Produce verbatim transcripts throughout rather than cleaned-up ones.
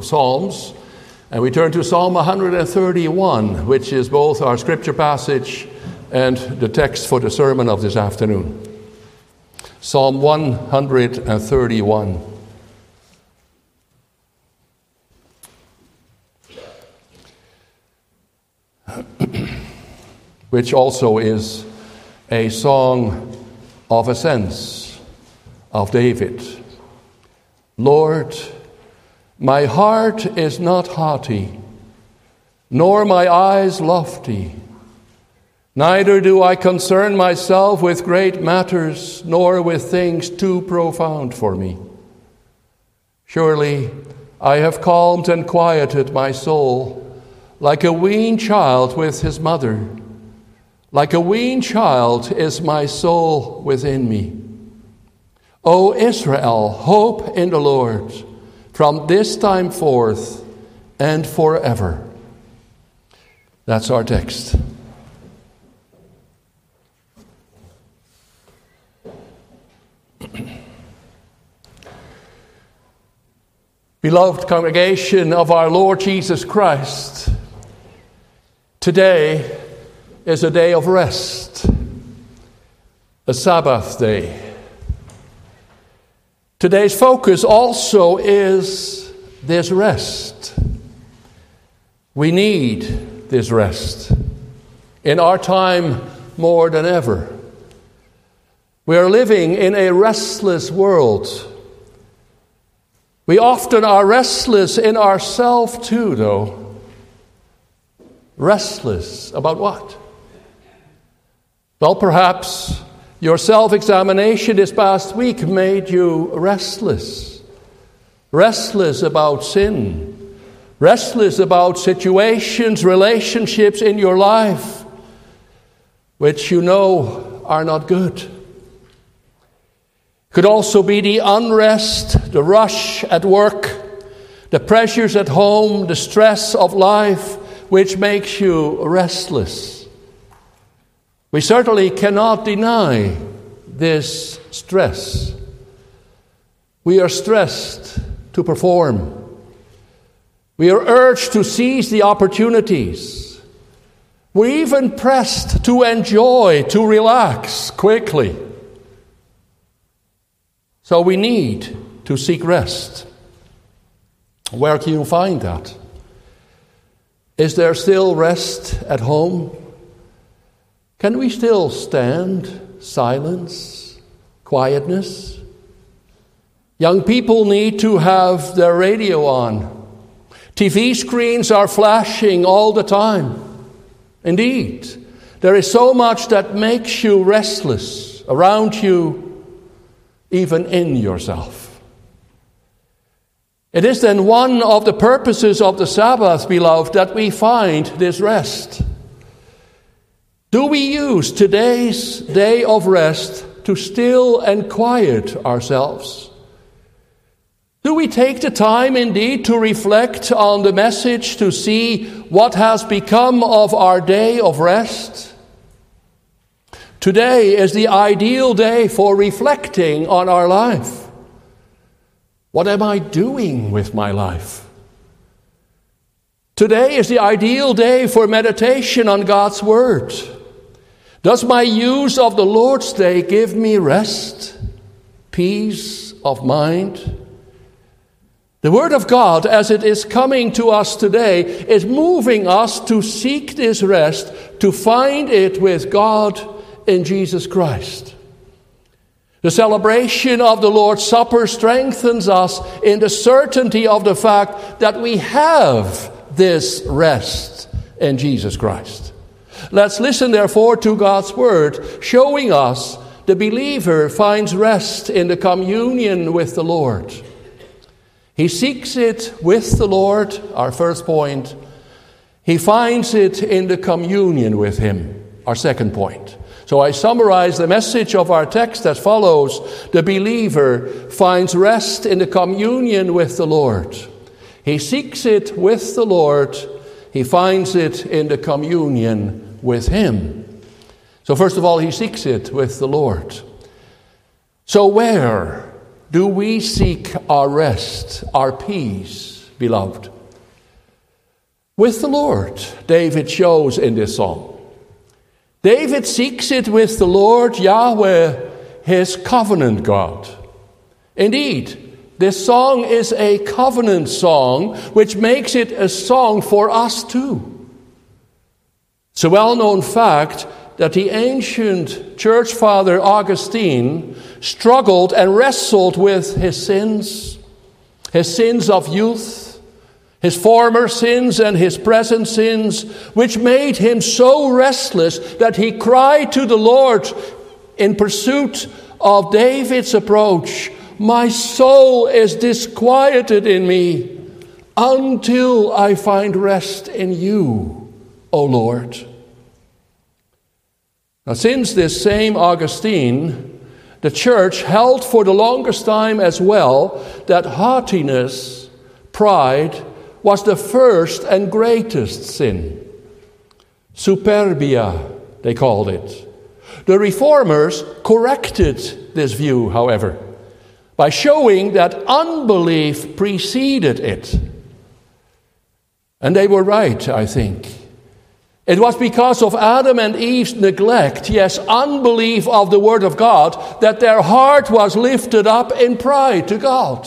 Psalms, and we turn to Psalm one thirty-one, which is both our scripture passage and the text for the sermon of this afternoon. Psalm one thirty-one. Which also is a song of ascents of David. Lord, my heart is not haughty, nor my eyes lofty. Neither do I concern myself with great matters, nor with things too profound for me. Surely I have calmed and quieted my soul, like a weaned child with his mother. Like a weaned child is my soul within me. O Israel, hope in the Lord, from this time forth and forever. That's our text. Beloved congregation of our Lord Jesus Christ, today is a day of rest, a Sabbath day. Today's focus also is this rest. We need this rest in our time more than ever. We are living in a restless world. We often are restless in ourselves too, though. Restless about what? Well, perhaps your self-examination this past week made you restless. Restless about sin. Restless about situations, relationships in your life, which you know are not good. Could also be the unrest, the rush at work, the pressures at home, the stress of life, which makes you restless. We certainly cannot deny this stress. We are stressed to perform. We are urged to seize the opportunities. We're even pressed to enjoy, to relax quickly. So we need to seek rest. Where can you find that? Is there still rest at home? Can we still stand silence, quietness? Young people need to have their radio on. T V screens are flashing all the time. Indeed, there is so much that makes you restless around you, even in yourself. It is then one of the purposes of the Sabbath, beloved, that we find this rest. Do we use today's day of rest to still and quiet ourselves? Do we take the time indeed to reflect on the message, to see what has become of our day of rest? Today is the ideal day for reflecting on our life. What am I doing with my life? Today is the ideal day for meditation on God's Word. Does my use of the Lord's Day give me rest, peace of mind? The Word of God, as it is coming to us today, is moving us to seek this rest, to find it with God in Jesus Christ. The celebration of the Lord's Supper strengthens us in the certainty of the fact that we have this rest in Jesus Christ. Let's listen, therefore, to God's Word, showing us the believer finds rest in the communion with the Lord. He seeks it with the Lord, our first point. He finds it in the communion with Him, our second point. So I summarize the message of our text as follows. The believer finds rest in the communion with the Lord. He seeks it with the Lord. He finds it in the communion with Him. So first of all, he seeks it with the Lord. So where do we seek our rest, our peace, beloved. With the Lord, David shows in this song. David seeks it with the Lord, Yahweh, his covenant God. Indeed, this song is a covenant song, which makes it a song for us too. It's a well-known fact that the ancient church father Augustine struggled and wrestled with his sins, his sins of youth, his former sins and his present sins, which made him so restless that he cried to the Lord in pursuit of David's approach, "My soul is disquieted in me until I find rest in you, O Lord." Now, since this same Augustine, the church held for the longest time as well that haughtiness, pride, was the first and greatest sin. Superbia, they called it. The Reformers corrected this view, however, by showing that unbelief preceded it. And they were right, I think. It was because of Adam and Eve's neglect, yes, unbelief of the Word of God, that their heart was lifted up in pride to God.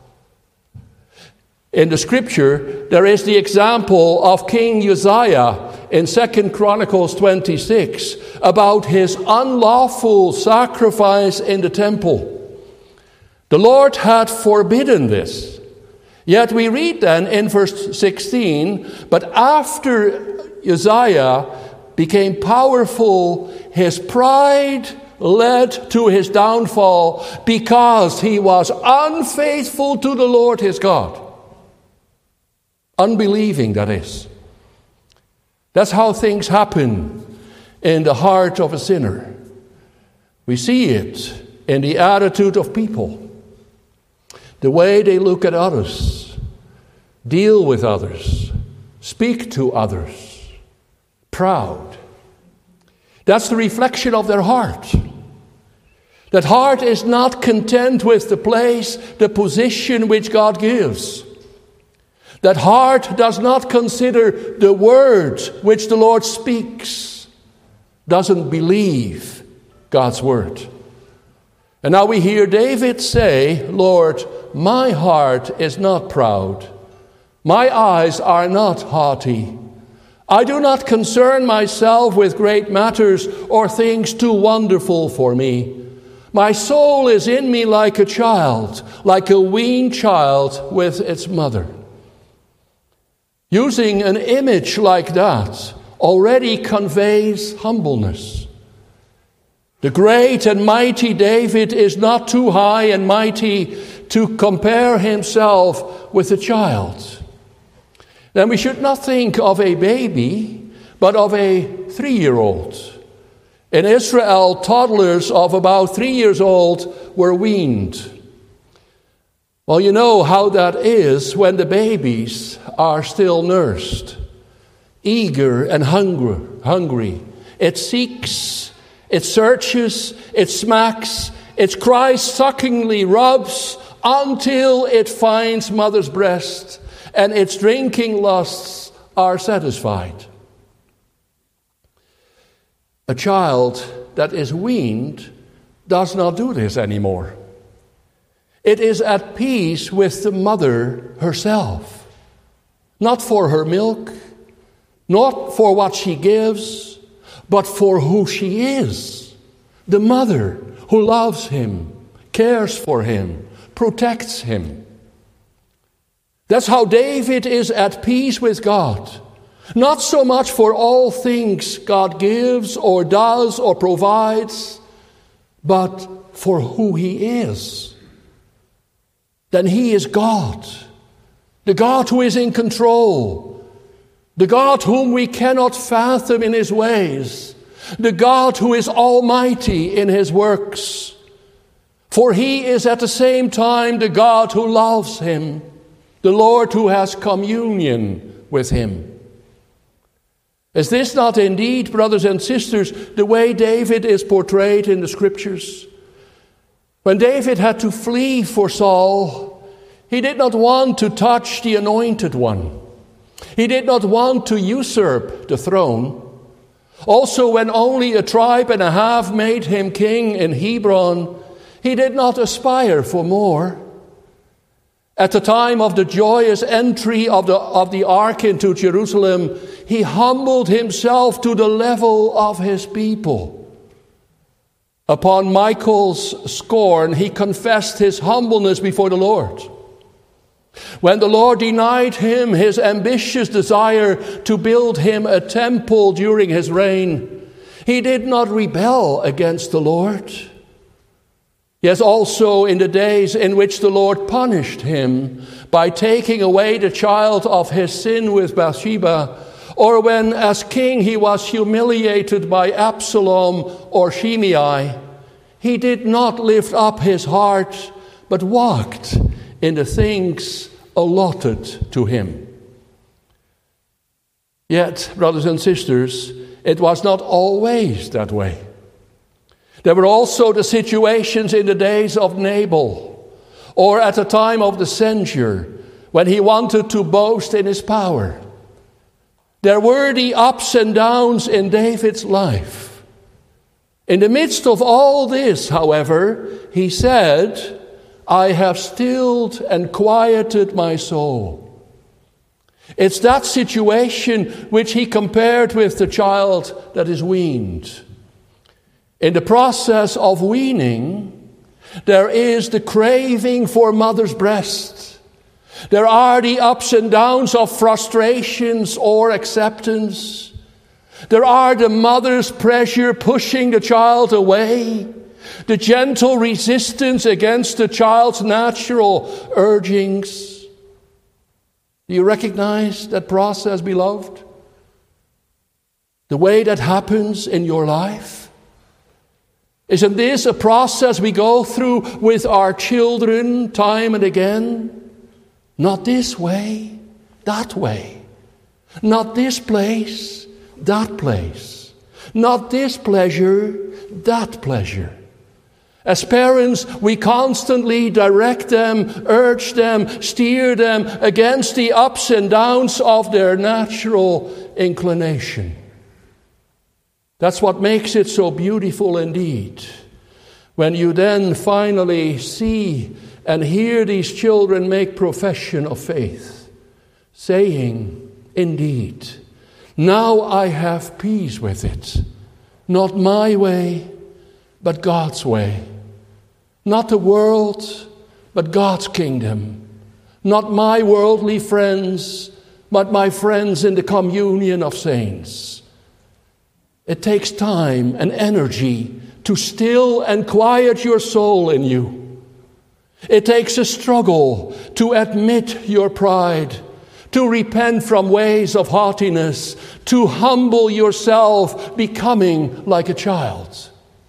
In the Scripture, there is the example of King Uzziah in Second Chronicles twenty-six about his unlawful sacrifice in the temple. The Lord had forbidden this. Yet we read then in verse sixteen, "But after Uzziah became powerful, his pride led to his downfall because he was unfaithful to the Lord his God." Unbelieving, that is. That's how things happen in the heart of a sinner. We see it in the attitude of people, the way they look at others, deal with others, speak to others. Proud. That's the reflection of their heart. That heart is not content with the place, the position which God gives. That heart does not consider the word which the Lord speaks, doesn't believe God's word. And now we hear David say, "Lord, my heart is not proud. My eyes are not haughty. I do not concern myself with great matters or things too wonderful for me. My soul is in me like a child, like a weaned child with its mother." Using an image like that already conveys humbleness. The great and mighty David is not too high and mighty to compare himself with a child. Then we should not think of a baby, but of a three-year-old. In Israel, toddlers of about three years old were weaned. Well, you know how that is when the babies are still nursed, eager and hungry. hungry. It seeks, it searches, it smacks, it cries, suckingly rubs until it finds mother's breast and its drinking lusts are satisfied. A child that is weaned does not do this anymore. It is at peace with the mother herself, not for her milk, not for what she gives, but for who she is, the mother who loves him, cares for him, protects him. That's how David is at peace with God. Not so much for all things God gives or does or provides, but for who he is. Then he is God, the God who is in control, the God whom we cannot fathom in his ways, the God who is almighty in his works. For he is at the same time the God who loves him, the Lord who has communion with him. Is this not indeed, brothers and sisters, the way David is portrayed in the Scriptures? When David had to flee for Saul, He did not want to touch the Anointed One. He did not want to usurp the throne. Also, when only a tribe and a half made him king in Hebron, he did not aspire for more. At the time of the joyous entry of the, of the ark into Jerusalem, he humbled himself to the level of his people. Upon Michal's scorn, he confessed his humbleness before the Lord. When the Lord denied him his ambitious desire to build him a temple during his reign, he did not rebel against the Lord. Yes, also in the days in which the Lord punished him by taking away the child of his sin with Bathsheba, or when as king he was humiliated by Absalom or Shimei, he did not lift up his heart, but walked in the things allotted to him. Yet, brothers and sisters, it was not always that way. There were also the situations in the days of Nabal, or at the time of the censure, when he wanted to boast in his power. There were the ups and downs in David's life. In the midst of all this, however, he said, I have stilled and quieted my soul. It's that situation which he compared with the child that is weaned. In the process of weaning, there is the craving for mother's breast. There are the ups and downs of frustrations or acceptance. There are the mother's pressure pushing the child away, the gentle resistance against the child's natural urgings. Do you recognize that process, beloved? The way that happens in your life? Isn't this a process we go through with our children time and again? Not this way, that way. Not this place, that place. Not this pleasure, that pleasure. As parents, we constantly direct them, urge them, steer them against the ups and downs of their natural inclination. That's what makes it so beautiful indeed. When you then finally see and hear these children make profession of faith, saying, indeed, now I have peace with it. Not my way, but God's way. Not the world, but God's kingdom. Not my worldly friends, but my friends in the communion of saints. It takes time and energy to still and quiet your soul in you. It takes a struggle to admit your pride, to repent from ways of haughtiness, to humble yourself, becoming like a child.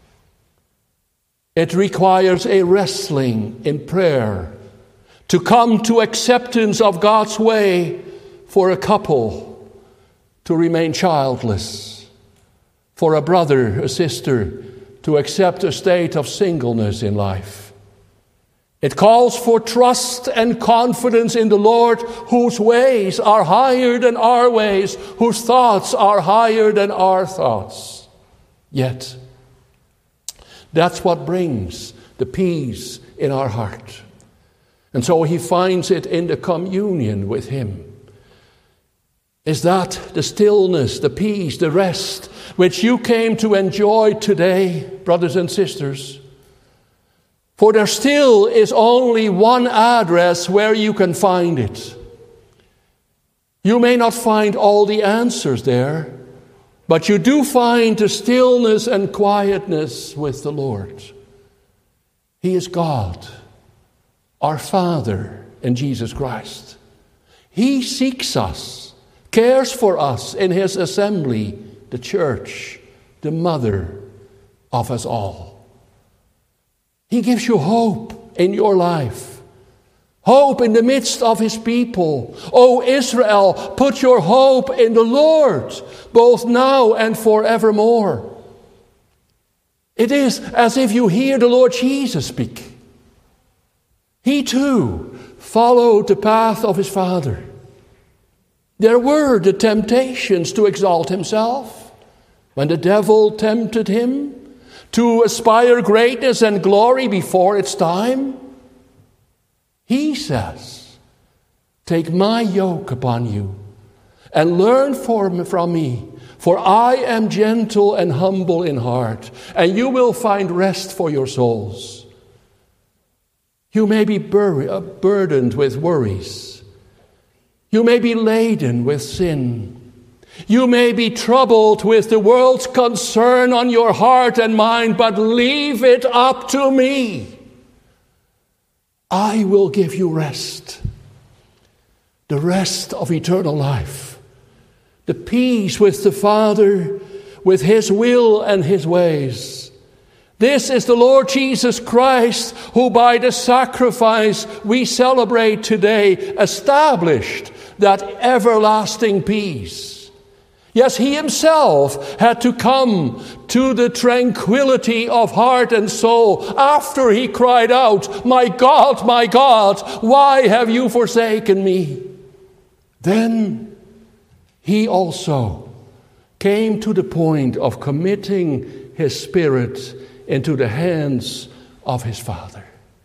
It requires a wrestling in prayer to come to acceptance of God's way for a couple to remain childless, for a brother, a sister, to accept a state of singleness in life. It calls for trust and confidence in the Lord, whose ways are higher than our ways, whose thoughts are higher than our thoughts. Yet, that's what brings the peace in our heart. And so he finds it in the communion with him. Is that the stillness, the peace, the rest which you came to enjoy today, brothers and sisters? For there still is only one address where you can find it. You may not find all the answers there, but you do find the stillness and quietness with the Lord. He is God, our Father in Jesus Christ. He seeks us, cares for us in his assembly, the church, the mother of us all. He gives you hope in your life. Hope in the midst of his people. O Israel, put your hope in the Lord, both now and forevermore. It is as if you hear the Lord Jesus speak. He too followed the path of his Father. There were the temptations to exalt himself, when the devil tempted him to aspire greatness and glory before its time. He says, "Take my yoke upon you and learn from me, for I am gentle and humble in heart, and you will find rest for your souls." You may be bur- burdened with worries. You may be laden with sin. You may be troubled with the world's concern on your heart and mind, but leave it up to me. I will give you rest. The rest of eternal life. The peace with the Father, with his will and his ways. This is the Lord Jesus Christ, who by the sacrifice we celebrate today established that everlasting peace. Yes, he himself had to come to the tranquility of heart and soul after he cried out, "My God, my God, why have you forsaken me?" Then he also came to the point of committing his spirit into the hands of his Father.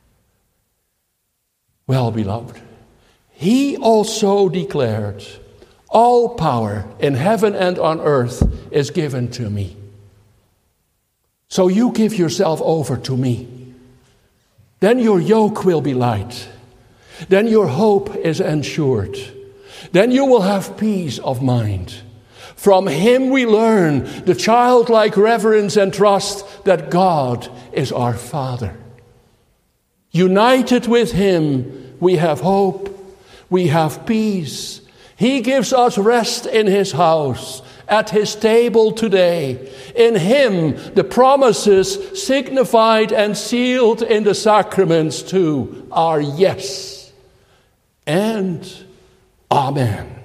Well, beloved, he also declared, "All power in heaven and on earth is given to me." So you give yourself over to me. Then your yoke will be light. Then your hope is ensured. Then you will have peace of mind. From him we learn the childlike reverence and trust that God is our Father. United with him, we have hope, we have peace. He gives us rest in his house, at his table today. In him, the promises signified and sealed in the sacraments too are yes and amen.